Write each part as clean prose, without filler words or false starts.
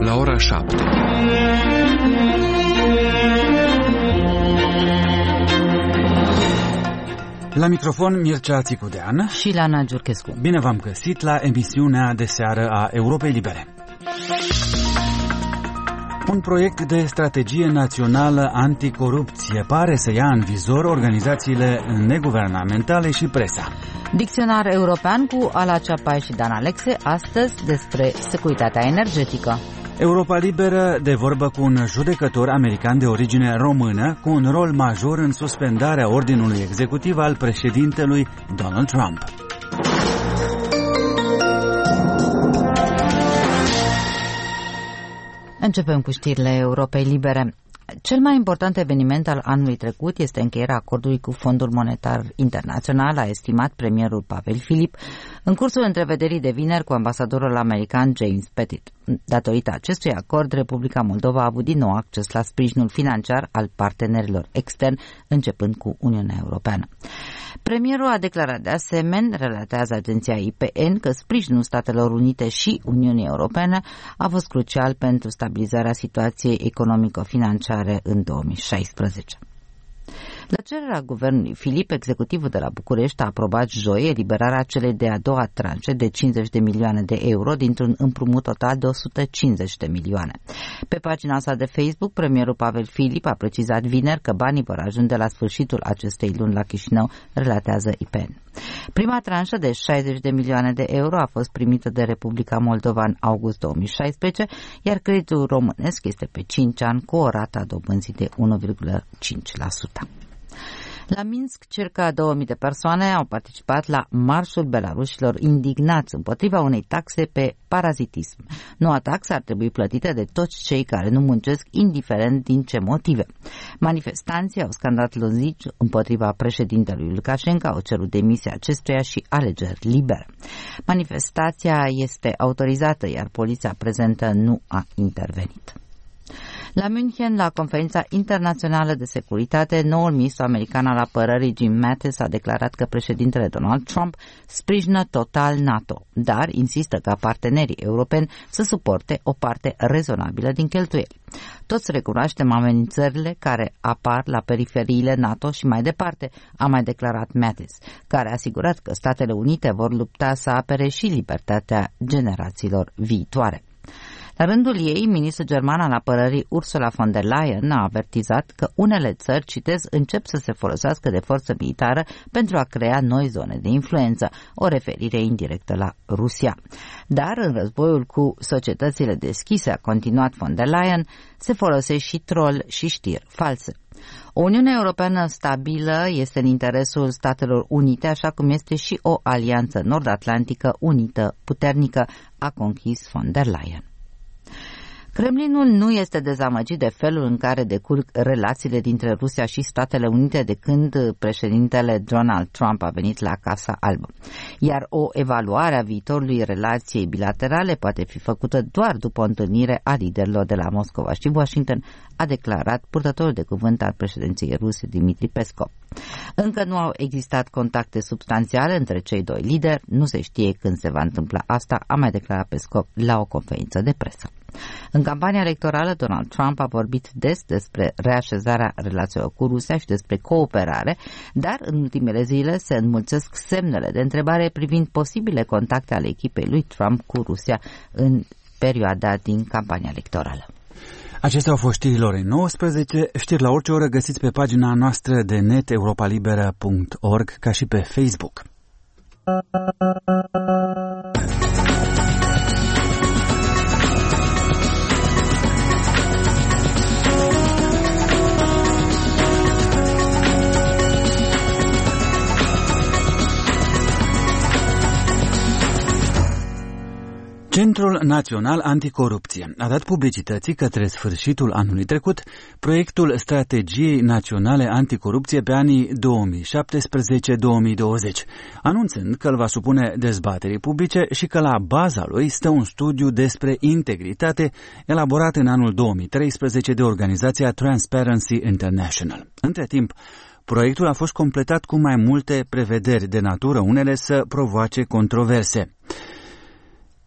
la ora 7. La microfon Mircea Țicudean și Lana Giurchescu. Bine v-am găsit la emisiunea de seară a Europei Libere. Un proiect de strategie națională anticorupție pare să ia în vizor organizațiile neguvernamentale și presa. Dicționar european cu Ala Ceapai și Dan Alexe, astăzi despre securitatea energetică. Europa Liberă de vorbă cu un judecător american de origine română cu un rol major în suspendarea ordinului executiv al președintelui Donald Trump. Începem cu știrile Europei Libere. Cel mai important eveniment al anului trecut este încheierea acordului cu Fondul Monetar Internațional, a estimat premierul Pavel Filip, în cursul întrevederii de vineri cu ambasadorul american James Pettit. Datorită acestui acord, Republica Moldova a avut din nou acces la sprijinul financiar al partenerilor externi, începând cu Uniunea Europeană. Premierul a declarat de asemenea, relatează agenția IPN, că sprijinul Statelor Unite și Uniunii Europene a fost crucial pentru stabilizarea situației economico-financiare în 2016. La cererea guvernului Filip, executivul de la București a aprobat joi eliberarea celei de-a doua tranșe de 50 de milioane de euro dintr-un împrumut total de 150 de milioane. Pe pagina sa de Facebook, premierul Pavel Filip a precizat vineri că banii vor ajunge la sfârșitul acestei luni la Chișinău, relatează IPN. Prima tranșă de 60 de milioane de euro a fost primită de Republica Moldova în august 2016, iar creditul românesc este pe 5 ani cu o rată a dobânzii de 1,5%. La Minsk, circa 2000 de persoane au participat la marșul belarușilor indignați împotriva unei taxe pe parazitism. Noua taxă ar trebui plătită de toți cei care nu muncesc, indiferent din ce motive. Manifestanții au scandat lozici împotriva președintelui Lukashenko, au cerut demisia acestuia și alegeri libere. Manifestația este autorizată, iar poliția prezentă nu a intervenit. La München, la conferința internațională de securitate, noul ministru american al apărării Jim Mattis a declarat că președintele Donald Trump sprijină total NATO, dar insistă ca partenerii europeni să suporte o parte rezonabilă din cheltuieli. Toți recunoaștem amenințările care apar la periferiile NATO și mai departe, a mai declarat Mattis, care a asigurat că Statele Unite vor lupta să apere și libertatea generațiilor viitoare. La rândul ei, ministrul german al apărării Ursula von der Leyen a avertizat că unele țări, citez, încep să se folosească de forță militară pentru a crea noi zone de influență, o referire indirectă la Rusia. Dar în războiul cu societățile deschise, a continuat von der Leyen, se folosește și troll și știri false. O Uniune Europeană stabilă este în interesul Statelor Unite, așa cum este și o alianță nord-atlantică unită, puternică, a conchis von der Leyen. Kremlinul nu este dezamăgit de felul în care decurg relațiile dintre Rusia și Statele Unite de când președintele Donald Trump a venit la Casa Albă. Iar o evaluare a viitorului relației bilaterale poate fi făcută doar după o întâlnire a liderilor de la Moscova și Washington, a declarat purtătorul de cuvânt al președinției ruse Dmitri Peskov. Încă nu au existat contacte substanțiale între cei doi lideri, nu se știe când se va întâmpla asta, a mai declarat Peskov la o conferință de presă. În campania electorală, Donald Trump a vorbit des despre reașezarea relațiilor cu Rusia și despre cooperare, dar în ultimele zile se înmulțesc semnele de întrebare privind posibile contacte ale echipei lui Trump cu Rusia în perioada din campania electorală. Acestea au fost știrile orei 19. Știri la orice oră găsiți pe pagina noastră de net europalibera.org, ca și pe Facebook. Centrul Național Anticorupție a dat publicității către sfârșitul anului trecut proiectul Strategiei Naționale Anticorupție pe anii 2017-2020, anunțând că îl va supune dezbaterii publice și că la baza lui stă un studiu despre integritate elaborat în anul 2013 de organizația Transparency International. Între timp, proiectul a fost completat cu mai multe prevederi de natură, unele să provoace controverse.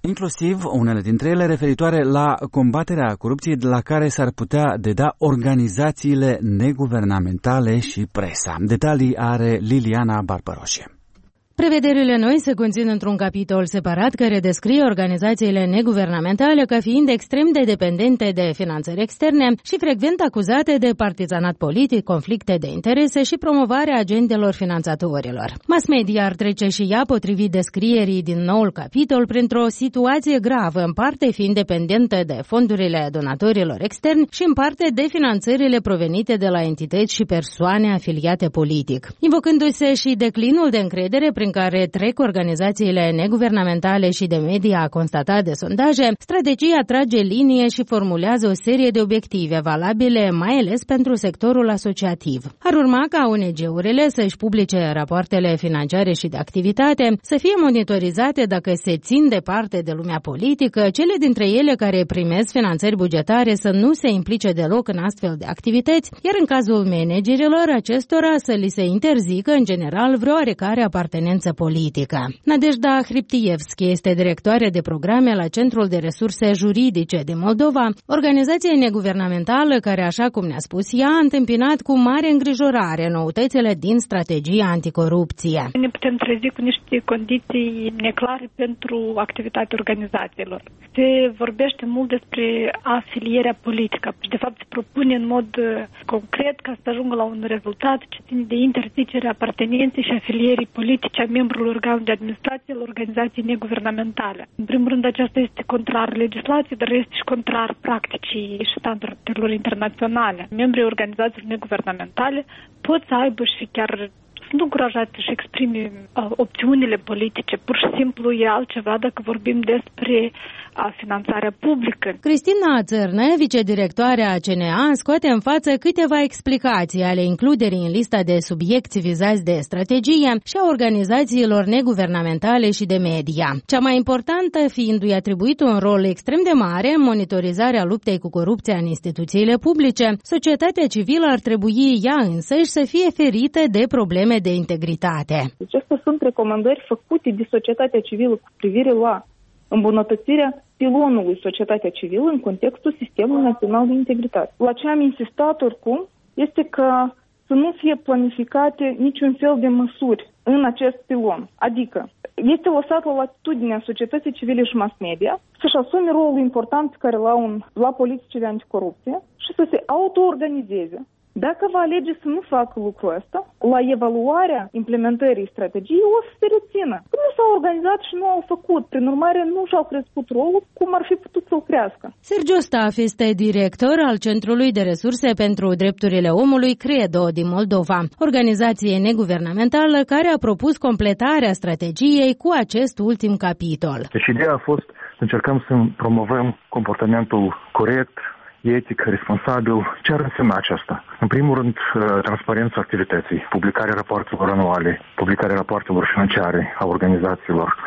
inclusiv unele dintre ele referitoare la combaterea corupției la care s-ar putea deda organizațiile neguvernamentale și presa. Detalii are Liliana Barbaroșie. Prevederile noi se conțin într-un capitol separat care descrie organizațiile neguvernamentale ca fiind extrem de dependente de finanțări externe și frecvent acuzate de partizanat politic, conflicte de interese și promovarea agendelor finanțatorilor. Mass media ar trece și ea, potrivit descrierii din noul capitol, printr-o situație gravă, în parte fiind dependentă de fondurile donatorilor externi și în parte de finanțările provenite de la entități și persoane afiliate politic. Invocându-se și declinul de încredere prin care trec organizațiile neguvernamentale și de media, a constatat de sondaje, strategia trage linie și formulează o serie de obiective valabile, mai ales pentru sectorul asociativ. Ar urma ca ONG-urile să-și publice rapoartele financiare și de activitate, să fie monitorizate dacă se țin departe de lumea politică, cele dintre ele care primesc finanțări bugetare să nu se implice deloc în astfel de activități, iar în cazul managerilor acestora să li se interzică în general vreo oarecare apartenență politică. Nadejda Hriptievski este directoare de programe la Centrul de Resurse Juridice din Moldova, organizație neguvernamentală care, așa cum ne-a spus ea, a întâmpinat cu mare îngrijorare noutățile din strategia anticorupție. Ne putem trezi cu niște condiții neclare pentru activitatea organizațiilor. Se vorbește mult despre afilierea politică. De fapt, se propune în mod concret ca să ajungă la un rezultat ce ține de interzicerea apartenenței și afilierii politice a membrilor organului de administrație la organizații neguvernamentale. În primul rând, aceasta este contrar legislației, dar este și contrar practicii și standardelor internaționale. Membrii organizațiilor neguvernamentale pot să aibă și chiar sunt încurajați să-și exprime opțiunile politice. Pur și simplu e altceva dacă vorbim despre finanțarea publică. Cristina Țărnă, vicedirectoarea CNA, scoate în față câteva explicații ale includerii în lista de subiecți vizați de strategie și a organizațiilor neguvernamentale și de media. Cea mai importantă fiindu-i atribuit un rol extrem de mare în monitorizarea luptei cu corupția în instituțiile publice, societatea civilă ar trebui ea însăși să fie ferită de probleme de integritate. Deci astea sunt recomandări făcute de societatea civilă cu privire la îmbunătățirea pilonului societatea civilă în contextul Sistemului Național de Integritate. La ce am insistat oricum este că să nu fie planificate niciun fel de măsuri în acest pilon. Adică este lăsat la latitudinea societății civile și mass media să-și asume rolul important pe care l-au la politicile anticorupție și să se auto-organizeze. Dacă va alege să nu facă lucrul ăsta, la evaluarea implementării strategiei o să se rețină. Că nu s-au organizat și nu au făcut, prin urmare nu și-au crescut rolul cum ar fi putut să-l crească. Sergiu Staf este director al Centrului de Resurse pentru Drepturile Omului CREDO din Moldova, organizație neguvernamentală care a propus completarea strategiei cu acest ultim capitol. Deci ideea a fost să încercăm să promovăm comportamentul corect, etic, responsabil. Ce ar însemna aceasta? În primul rând, transparența activității, publicarea rapoartelor anuale, publicarea rapoartelor financiare a organizațiilor.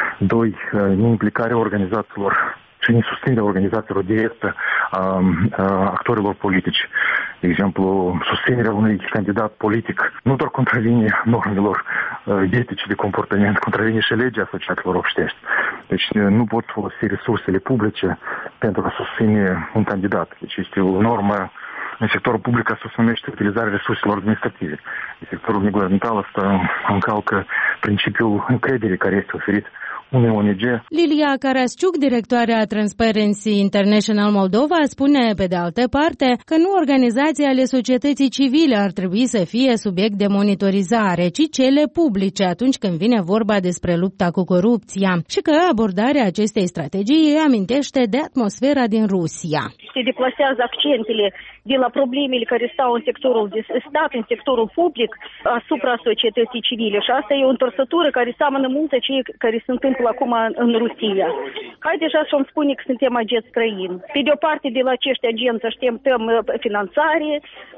2. Implicarea organizațiilor și susținerea organizațiilor directă a actorilor politici. De exemplu, susținerea unui candidat politic nu doar contravine normelor etice de comportament, contravine și legea asociațiilor obștești. Deci nu pot folosi resursele publice pentru a susține un candidat. Deci este o normă în sectorul public asta se numește utilizarea resurselor administrative. În sectorul neguvernamental asta încalcă principiul încrederii care este oferit unei ONG. Lilia Carasciuc, directoarea Transparency International Moldova, spune pe de altă parte că nu organizații ale societății civile ar trebui să fie subiect de monitorizare, ci cele publice atunci când vine vorba despre lupta cu corupția și că abordarea acestei strategii amintește de atmosfera din Rusia. Se deplasează accentele de la problemele care stau în sectorul de stat, în sectorul public, asupra societății civile. Și asta e o întorsătură care seamănă mult de cei care se întâmplă acum în Rusia. Hai deja să-mi spune că suntem agenți străini. Pe de o parte, de la acești agenți așteptăm finanțare,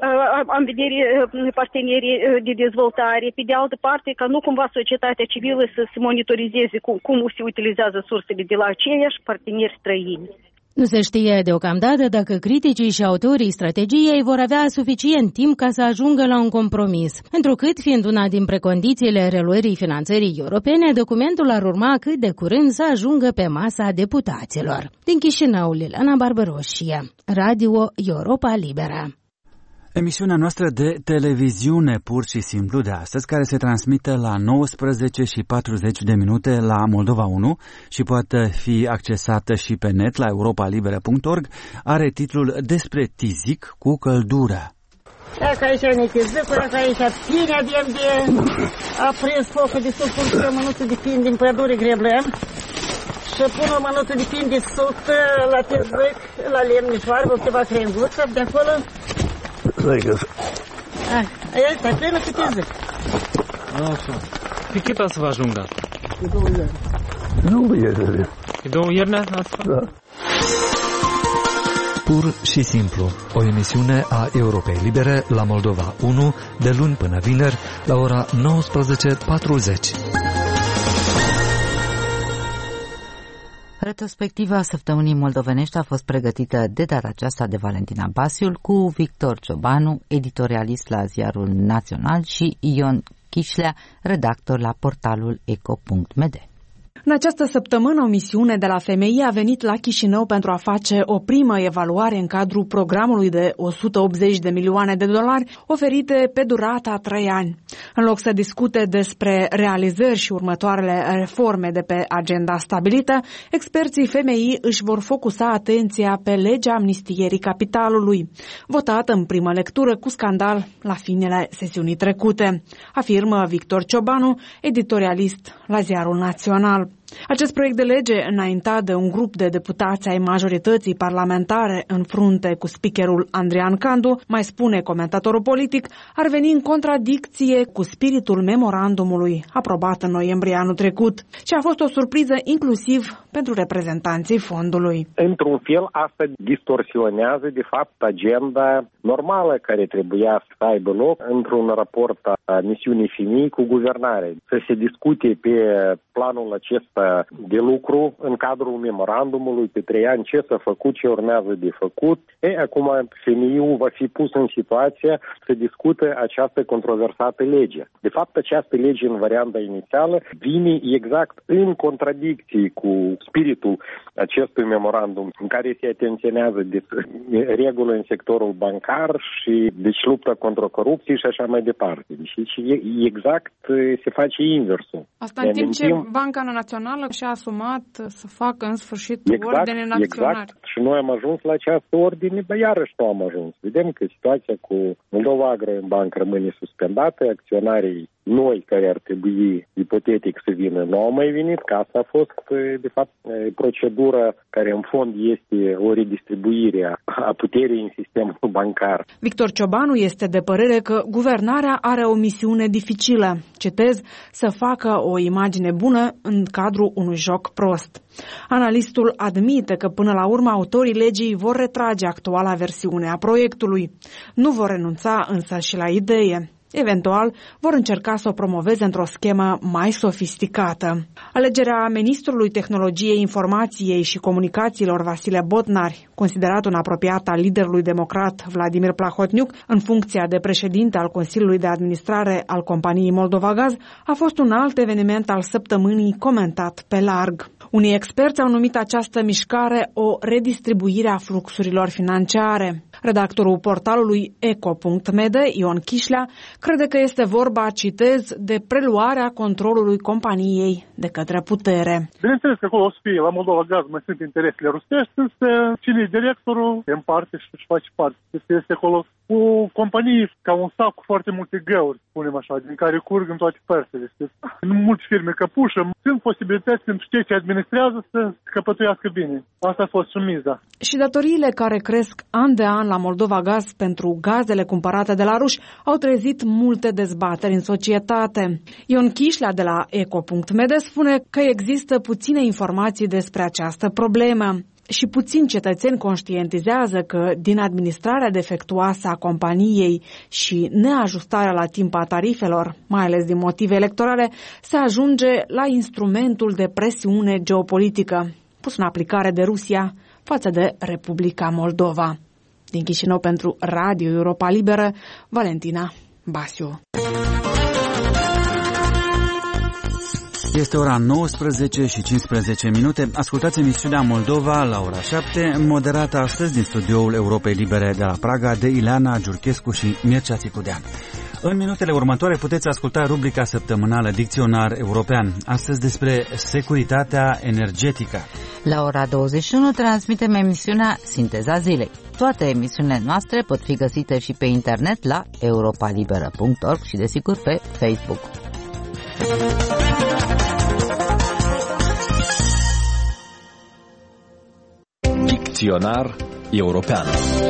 am vedere partenerii de dezvoltare. Pe de altă parte, ca nu cumva societatea civilă să se monitorizeze cum se utilizează sursele de la aceiași parteneri străini. Nu se știe deocamdată dacă criticii și autorii strategiei vor avea suficient timp ca să ajungă la un compromis, întrucât, fiind una din precondițiile reluării finanțării europene, documentul ar urma cât de curând să ajungă pe masa deputaților. Din Chișinău, Liliana Barbaroșie, Radio Europa Liberă. Emisiunea noastră de televiziune pur și simplu de astăzi, care se transmite la 19:40 la Moldova 1 și poate fi accesată și pe net la europalibera.org, are titlul Despre Tizic cu căldură. Dacă aici ne tizicul, dacă aici pine avem de aprins focul de sulfur și o mănuță de pin din pădure greblăm și pun o mănuță de pin de sult la tizic, la lemnișoară, vă câteva crenguță de acolo. Aia stai plină cu tizic. Așa. Pe cât să vă ajungă asta? Pe 2 ierne. 2 ierne. Pe 2 ierne asta? Da. Pur și simplu, o emisiune a Europei Libere la Moldova 1, de luni până vineri, la ora 19:40. Retrospectiva săptămânii moldovenești a fost pregătită de data aceasta de Valentina Basiul cu Victor Ciobanu, editorialist la Ziarul Național, și Ion Chișlea, redactor la portalul eco.md. În această săptămână, o misiune de la FMI a venit la Chișinău pentru a face o primă evaluare în cadrul programului de 180 de milioane de dolari oferite pe durata a 3 ani. În loc să discute despre realizări și următoarele reforme de pe agenda stabilită, experții FMI își vor focusa atenția pe legea amnistierii capitalului, votată în primă lectură cu scandal la finele sesiunii trecute, afirmă Victor Ciobanu, editorialist la Ziarul Național. Acest proiect de lege, înaintat de un grup de deputați ai majorității parlamentare în frunte cu speakerul Andrian Candu, mai spune comentatorul politic, ar veni în contradicție cu spiritul memorandumului aprobat în noiembrie anul trecut și a fost o surpriză inclusiv pentru reprezentanții fondului. Într-un fel, asta distorsionează, de fapt, agenda normală care trebuia să aibă loc într-un raport a misiunii FMI cu guvernare. Să se discute pe planul acesta de lucru în cadrul memorandumului pe 3 ani ce s-a făcut, ce urmează de făcut. Acum FMI-ul va fi pus în situația să discute această controversată lege. De fapt, această lege în varianta inițială vine exact în contradicție cu spiritul acestui memorandum în care se atenționează de reguli în sectorul bancar și deci lupta contra corupției și așa mai departe. Deci exact se face inversul. Asta în timp ce Banca Națională și-a asumat să facă în sfârșit ordine naționale. Exact. Și noi am ajuns la această ordine, dar iarăși nu am ajuns. Vedem că situația cu Moldova Agro-Bank rămâne suspendată, acționarii noi care ar trebui ipotetic să vină nu au mai venit, că asta a fost de fapt procedura care în fond este o redistribuire a puterii în sistemul bancar. Victor Ciobanu este de părere că guvernarea are o misiune dificilă, citez, să facă o imagine bună în cadrul unui joc prost. Analistul admite că până la urmă autorii legii vor retrage actuala versiune a proiectului. Nu vor renunța însă și la idee. Eventual, vor încerca să o promoveze într-o schemă mai sofisticată. Alegerea ministrului Tehnologiei Informației și Comunicațiilor Vasile Botnari, considerat un apropiat al liderului democrat Vladimir Plahotniuc, în funcția de președinte al Consiliului de Administrare al companiei Moldovagaz, a fost un alt eveniment al săptămânii comentat pe larg. Unii experți au numit această mișcare o redistribuire a fluxurilor financiare. Redactorul portalului eco.md, Ion Chișlea, crede că este vorba, citez, de preluarea controlului companiei de către putere. Bineînțeles că acolo o să fie, la Moldova Gaz mai sunt interesele rusești, însă cine e directorul, în parte și își face parte. Este acolo o companie ca un sac cu foarte multe găuri, spunem așa, din care curg în toate părțile. În multe firme căpușă, sunt posibilități pentru cei ce administrează să căpătuiască bine. Asta a fost sumiza. Și datoriile care cresc an de an la Moldova Gaz pentru gazele cumpărate de la ruși au trezit multe dezbateri în societate. Ion Chișlea de la eco.md spune că există puține informații despre această problemă și puțini cetățeni conștientizează că din administrarea defectuoasă a companiei și neajustarea la timp a tarifelor, mai ales din motive electorale, se ajunge la instrumentul de presiune geopolitică pus în aplicare de Rusia față de Republica Moldova. Din Chișinău pentru Radio Europa Liberă, Valentina Basiu. Este ora 19 și 15 minute. Ascultați emisiunea Moldova la ora 7, moderată astăzi din studioul Europei Libere de la Praga de Ileana Giurchescu și Mircea Țicudean. În minutele următoare puteți asculta rubrica săptămânală Dicționar European, astăzi despre securitatea energetică. La ora 21 transmitem emisiunea Sinteza Zilei. Toate emisiunile noastre pot fi găsite și pe internet la europalibera.org și desigur pe Facebook. Dicționar European.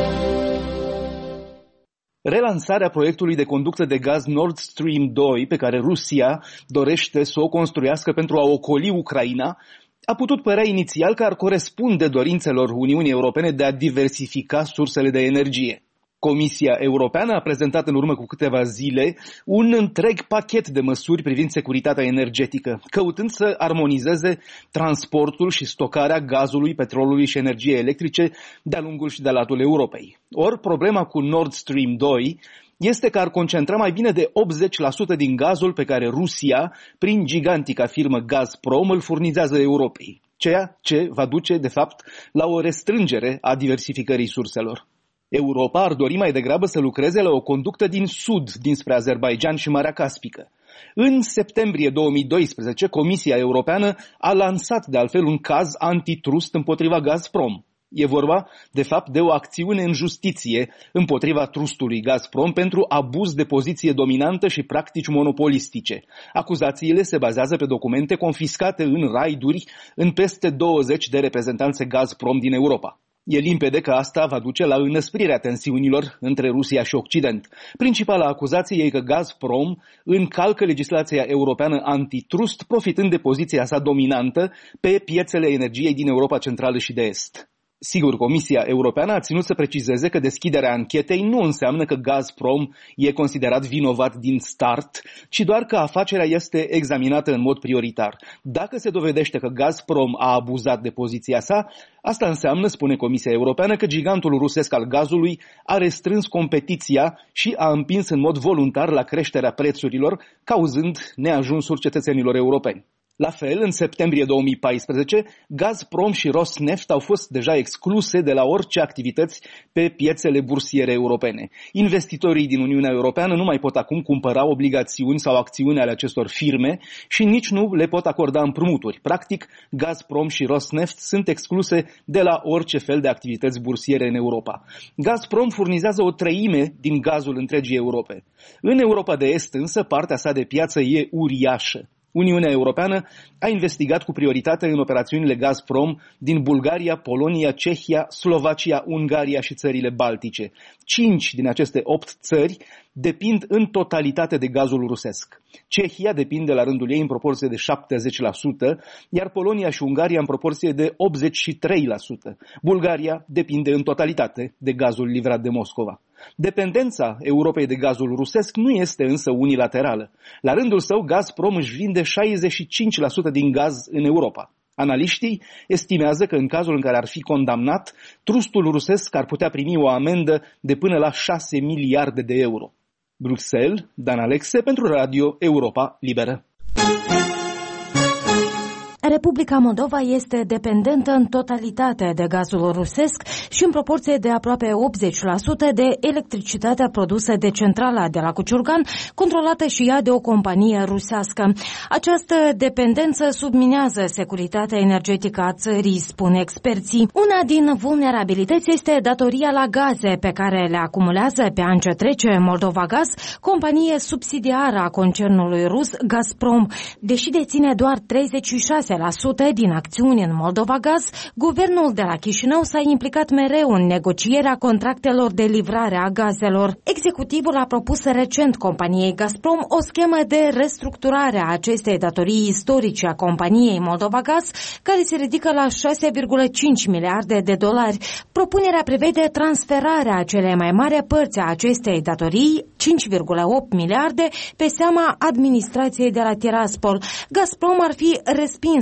Relansarea proiectului de conductă de gaz Nord Stream 2, pe care Rusia dorește să o construiască pentru a ocoli Ucraina, a putut părea inițial că ar corespunde dorințelor Uniunii Europene de a diversifica sursele de energie. Comisia Europeană a prezentat în urmă cu câteva zile un întreg pachet de măsuri privind securitatea energetică, căutând să armonizeze transportul și stocarea gazului, petrolului și energiei electrice de-a lungul și de-a latul Europei. Ori problema cu Nord Stream 2 este că ar concentra mai bine de 80% din gazul pe care Rusia, prin gigantica firmă Gazprom, îl furnizează Europei, ceea ce va duce, de fapt, la o restrângere a diversificării surselor. Europa ar dori mai degrabă să lucreze la o conductă din sud, dinspre Azerbaidjan și Marea Caspică. În septembrie 2012, Comisia Europeană a lansat de altfel un caz antitrust împotriva Gazprom. E vorba, de fapt, de o acțiune în justiție împotriva trustului Gazprom pentru abuz de poziție dominantă și practici monopolistice. Acuzațiile se bazează pe documente confiscate în raiduri în peste 20 de reprezentanțe Gazprom din Europa. E limpede că asta va duce la înăsprirea tensiunilor între Rusia și Occident. Principala acuzație e că Gazprom încalcă legislația europeană antitrust, profitând de poziția sa dominantă pe piețele energiei din Europa Centrală și de Est. Sigur, Comisia Europeană a ținut să precizeze că deschiderea anchetei nu înseamnă că Gazprom e considerat vinovat din start, ci doar că afacerea este examinată în mod prioritar. Dacă se dovedește că Gazprom a abuzat de poziția sa, asta înseamnă, spune Comisia Europeană, că gigantul rusesc al gazului a restrâns competiția și a împins în mod voluntar la creșterea prețurilor, cauzând neajunsuri cetățenilor europeni. La fel, în septembrie 2014, Gazprom și Rosneft au fost deja excluse de la orice activități pe piețele bursiere europene. Investitorii din Uniunea Europeană nu mai pot acum cumpăra obligațiuni sau acțiuni ale acestor firme și nici nu le pot acorda împrumuturi. Practic, Gazprom și Rosneft sunt excluse de la orice fel de activități bursiere în Europa. Gazprom furnizează o treime din gazul întregii Europe. În Europa de Est, însă, partea sa de piață e uriașă. Uniunea Europeană a investigat cu prioritate în operațiunile Gazprom din Bulgaria, Polonia, Cehia, Slovacia, Ungaria și țările Baltice. 5 din aceste 8 țări depind în totalitate de gazul rusesc. Cehia depinde la rândul ei în proporție de 70%, iar Polonia și Ungaria în proporție de 83%. Bulgaria depinde în totalitate de gazul livrat de Moscova. Dependența Europei de gazul rusesc nu este însă unilaterală. La rândul său, Gazprom își vinde 65% din gaz în Europa. Analiștii estimează că în cazul în care ar fi condamnat, trustul rusesc ar putea primi o amendă de până la 6 miliarde de euro. Bruxelles, Dan Alexe pentru Radio Europa Liberă. Republica Moldova este dependentă în totalitate de gazul rusesc și în proporție de aproape 80% de electricitatea produsă de centrala de la Cuciurgan, controlată și ea de o companie rusească. Această dependență subminează securitatea energetică a țării, spun experții. Una din vulnerabilități este datoria la gaze pe care le acumulează pe an ce trece Moldova Gaz, companie subsidiară a concernului rus Gazprom. Deși deține doar 36% din acțiuni în Moldova Gaz, guvernul de la Chișinău s-a implicat mereu în negocierea contractelor de livrare a gazelor. Executivul a propus recent companiei Gazprom o schemă de restructurare a acestei datorii istorice a companiei Moldova Gaz, care se ridică la 6,5 miliarde de dolari. Propunerea prevede transferarea cele mai mari părți a acestei datorii, 5,8 miliarde, pe seama administrației de la Tiraspol. Gazprom ar fi respins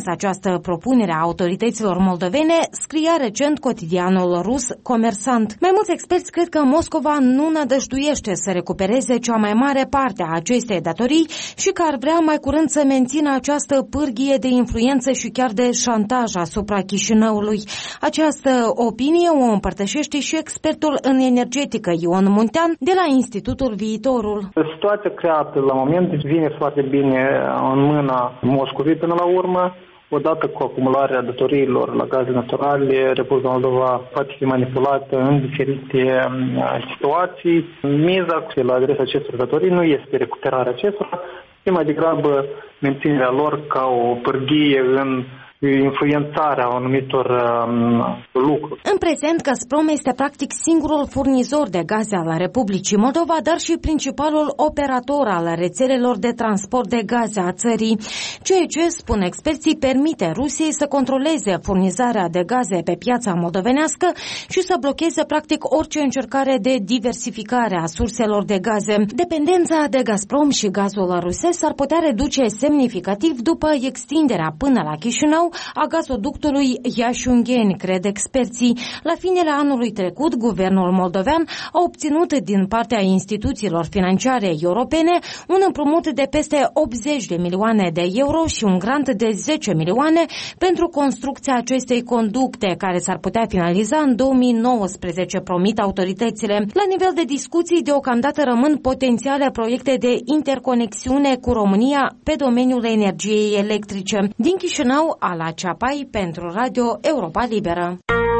sens această propunere a autorităților moldovene, scria recent cotidianul rus Comersant. Mai mulți experți cred că Moscova nu nădăjduiește să recupereze cea mai mare parte a acestei datorii și că ar vrea mai curând să mențină această pârghie de influență și chiar de șantaj asupra Chișinăului. Această opinie o împărtășește și expertul în energetică Ion Muntean de la Institutul Viitorul. Situația creată la moment vine foarte bine în mâna Moscovei până la urmă. Odată cu acumularea datoriilor la gaze naturale, Republica Moldova poate fi manipulată în diferite situații. Miza la adresa acestor datorii nu este recuperarea acestora, ci mai degrabă menținerea lor ca o pârghie în influențarea anumitor lucruri. În prezent, Gazprom este practic singurul furnizor de gaze al Republicii Moldova, dar și principalul operator al rețelelor de transport de gaze a țării, ceea ce, spun experții, permite Rusiei să controleze furnizarea de gaze pe piața moldovenească și să blocheze practic orice încercare de diversificare a surselor de gaze. Dependența de Gazprom și gazul rusesc s-ar putea reduce semnificativ după extinderea până la Chișinău a gazoductului Iași-Ungheni, cred experții. La finele anului trecut, guvernul moldovean a obținut din partea instituțiilor financiare europene un împrumut de peste 80 de milioane de euro și un grant de 10 milioane pentru construcția acestei conducte, care s-ar putea finaliza în 2019, promit autoritățile. La nivel de discuții, deocamdată rămân potențiale proiecte de interconexiune cu România pe domeniul energiei electrice. Din Chișinău, Ala Ceapai pentru Radio Europa Liberă.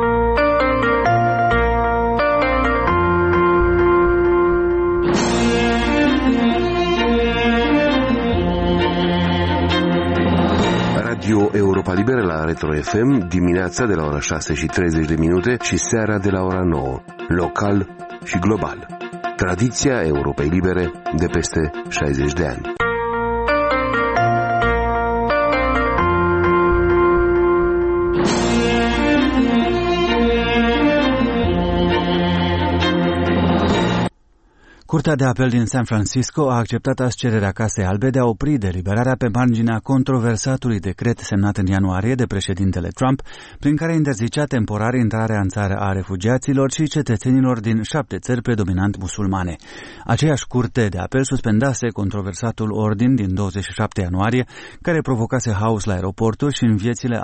Radio Europa Liberă la Retro FM, dimineața de la ora 6:30 și seara de la ora 9, local și global. Tradiția Europei Libere de peste 60 de ani. Curtea de apel din San Francisco a acceptat azi cererea Casei Albe de a opri deliberarea pe marginea controversatului decret semnat în ianuarie de președintele Trump, prin care interzicea temporar intrarea în țară a refugiaților și cetățenilor din 7 țări predominant musulmane. Aceeași curte de apel suspendase controversatul ordin din 27 ianuarie, care provocase haos la aeroporturi și în viețile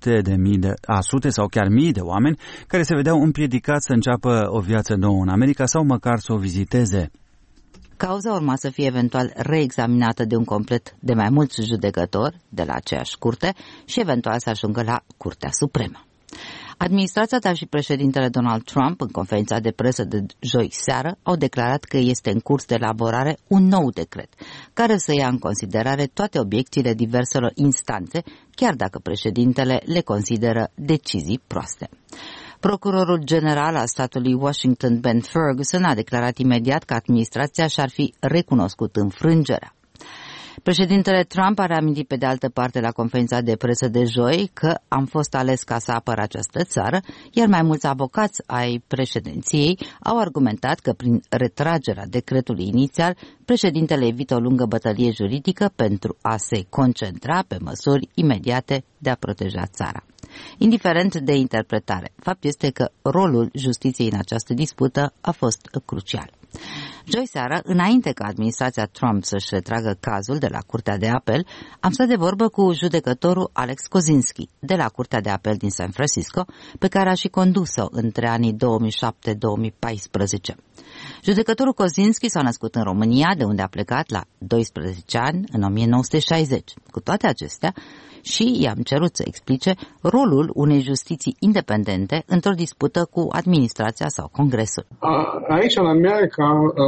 a sute sau chiar mii de oameni care se vedeau împiedicați să înceapă o viață nouă în America sau măcar să o viziteze. Cauza urma să fie eventual reexaminată de un complet de mai mulți judecători de la aceeași curte și eventual să ajungă la Curtea Supremă. Administrația, dar și președintele Donald Trump, în conferința de presă de joi seară, au declarat că este în curs de elaborare un nou decret, care să ia în considerare toate obiecțiile diverselor instanțe, chiar dacă președintele le consideră decizii proaste. Procurorul general al statului Washington, Ben Ferguson, a declarat imediat că administrația și-ar fi recunoscut înfrângerea. Președintele Trump a reamintit pe de altă parte la conferința de presă de joi că am fost ales ca să apăr această țară, iar mai mulți avocați ai președinției au argumentat că prin retragerea decretului inițial, președintele evită o lungă bătălie juridică pentru a se concentra pe măsuri imediate de a proteja țara. Indiferent de interpretare, fapt este că rolul justiției în această dispută a fost crucial. Joi seară, înainte ca administrația Trump să-și retragă cazul de la Curtea de Apel, am stat de vorbă cu judecătorul Alex Kozinski de la Curtea de Apel din San Francisco, pe care a și condus-o între anii 2007-2014. Judecătorul Kozinski s-a născut în România, de unde a plecat la 12 ani, în 1960. Cu toate acestea, și i-am cerut să explice rolul unei justiții independente într-o dispută cu administrația sau Congresul. Aici, în America,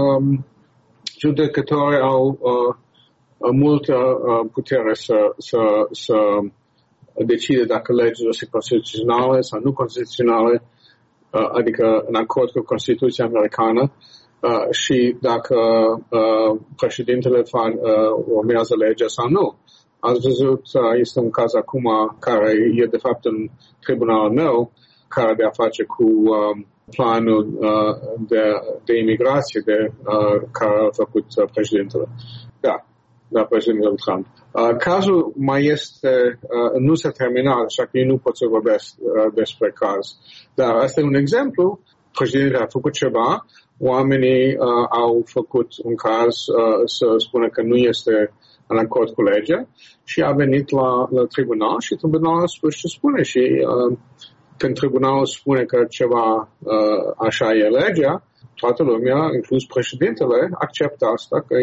judecătorii au multă putere să decide dacă legile sunt constituționale sau nu constituționale, adică în acord cu Constituția americană, și dacă președintele urmează legea sau nu. Ați văzut, este un caz acum care e de fapt în tribunalul meu, care de a face cu planul de imigrație care a făcut președintele. Da, președintele Trump. Cazul mai este, nu s-a terminat, așa că eu nu pot să vorbesc despre caz. Dar asta e un exemplu. Președintele a făcut ceva, oamenii au făcut un caz să spună că nu este în acord cu legea și a venit la tribunal și tribunalul a spus ce spune și când tribunalul spune că ceva așa e legea, toată lumea, inclus președintele, acceptă asta, că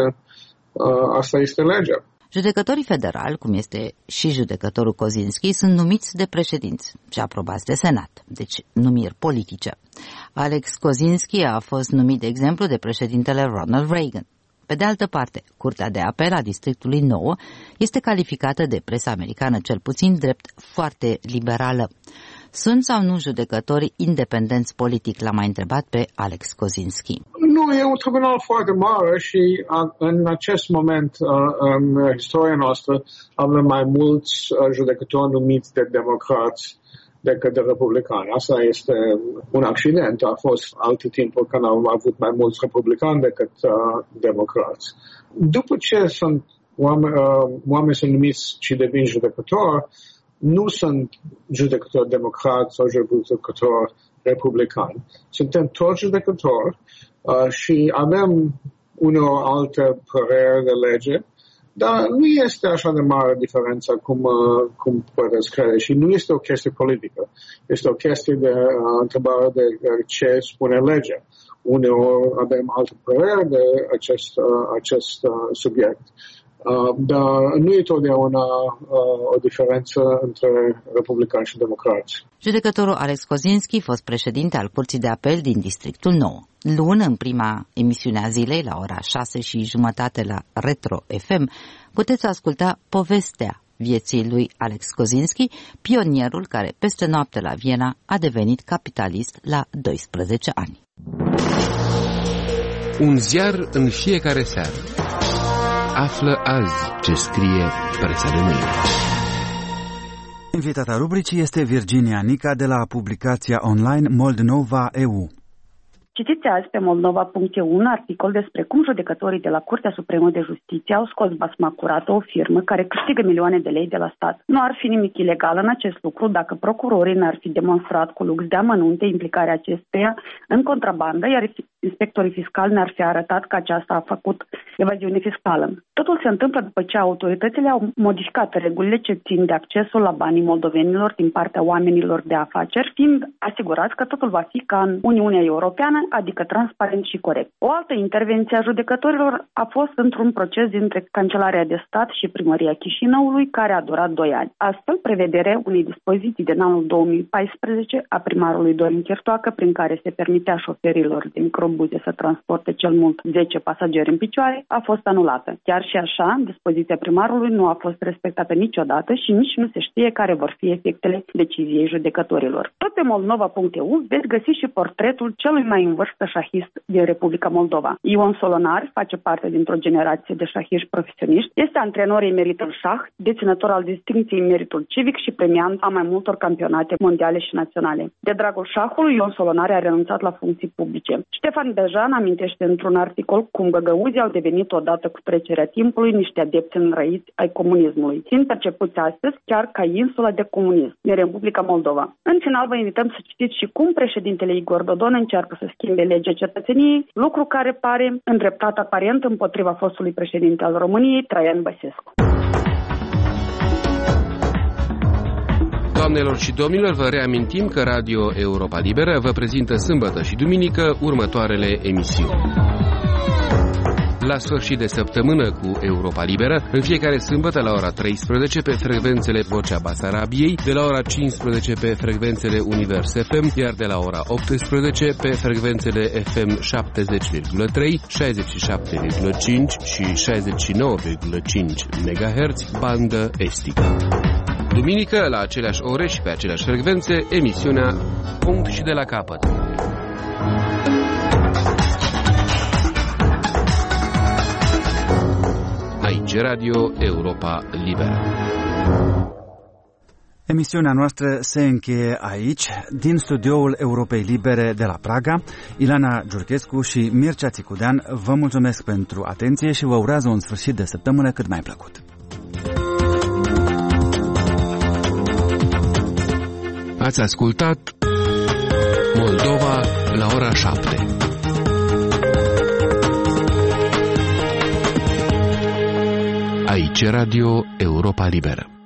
asta este legea. Judecătorii federali, cum este și judecătorul Kozinski, sunt numiți de președinți și aprobați de Senat, deci numiri politice. Alex Kozinski a fost numit, de exemplu, de președintele Ronald Reagan. Pe de altă parte, Curtea de Apel a Districtului 9 este calificată de presa americană cel puțin drept foarte liberală. Sunt sau nu judecători independenți politic? L-a mai întrebat pe Alex Kozinski. Nu, e un tribunal foarte mare și în acest moment în istoria noastră avem mai mulți judecători numiți de democrați decât de republicani. Asta este un accident. A fost alte timpuri când am avut mai mulți republicani decât democrați. După ce sunt oameni sunt numiți și devin judecători, nu sunt judecători democrați sau judecători republicani. Suntem toți judecători și avem unor alte păreri de lege, dar nu este așa de mare diferența cum puteți crede și nu este o chestie politică. Este o chestie de întrebare de ce spune legea. Uneori avem alte păreri de acest subiect. Dar nu e totdeauna o diferență între republicani și democrați. Judecătorul Alex Kozinski, fost președinte al Curții de Apel din Districtul 9. Luni, în prima emisiune a zilei, la ora 6:30 la Retro FM, puteți asculta povestea vieții lui Alex Kozinski, pionierul care peste noapte la Viena a devenit capitalist la 12 ani. Un ziar în fiecare seară. Află azi ce scrie presa de mâine. Invitata rubricii este Virginia Nica de la publicația online Moldnova EU. Citiți azi pe moldnova.eu un articol despre cum judecătorii de la Curtea Supremă de Justiție au scos basma curată o firmă care câștigă milioane de lei de la stat. Nu ar fi nimic ilegal în acest lucru dacă procurorii n-ar fi demonstrat cu lux de amănunte implicarea acesteia în contrabandă, iar inspectorii fiscali ne-ar fi arătat că aceasta a făcut evaziune fiscală. Totul se întâmplă după ce autoritățile au modificat regulile ce țin de accesul la banii moldovenilor din partea oamenilor de afaceri, fiind asigurați că totul va fi ca în Uniunea Europeană, adică transparent și corect. O altă intervenție a judecătorilor a fost într-un proces dintre Cancelarea de Stat și Primăria Chișinăului, care a durat 2 ani. Astfel, prevederea unei dispoziții din anul 2014 a primarului Dorin Chirtoacă, prin care se permitea șoferilor de microbuze să transporte cel mult 10 pasageri în picioare, a fost anulată. Chiar și așa, dispoziția primarului nu a fost respectată niciodată și nici nu se știe care vor fi efectele deciziei judecătorilor. Tot pe moldnova.eu veți găsi și portretul celui mai în vârstă șahist din Republica Moldova. Ion Solonar face parte dintr-o generație de șahiști profesioniști, este antrenor emeritul în șah, deținător al distincției meritul civic și premiant a mai multor campionate mondiale și naționale. De dragul șahului, Ion Solonar a renunțat la funcții publice. Ștefan Bejan amintește într-un articol cum găgăuzii au devenit odată cu trecerea timpului niște adepți înrăiți ai comunismului, fiind percepuți astăzi chiar ca insula de comunism din Republica Moldova. În final, vă invităm să citiți și cum președintele Igor Dodon încearcă să schimbe legea cetățeniei, lucru care pare îndreptat aparent împotriva fostului președinte al României, Traian Băsescu. Doamnelor și domnilor, vă reamintim că Radio Europa Liberă vă prezintă sâmbătă și duminică următoarele emisiuni. La sfârșit de săptămână cu Europa Liberă, în fiecare sâmbătă la ora 13 pe frecvențele Vocea Basarabiei, de la ora 15 pe frecvențele Univers FM, iar de la ora 18 pe frecvențele FM 70,3, 67,5 și 69,5 MHz, bandă estică. Duminică, la aceleași ore și pe aceleași frecvențe, emisiunea Punct și de la capăt. Aici Radio Europa Liberă. Emisiunea noastră se încheie aici, din studioul Europei Libere de la Praga. Ilana Giurchescu și Mircea Țicudean vă mulțumesc pentru atenție și vă urează un sfârșit de săptămână cât mai plăcut. Ați ascultat Moldova la ora 7. Aici Radio Europa Liberă.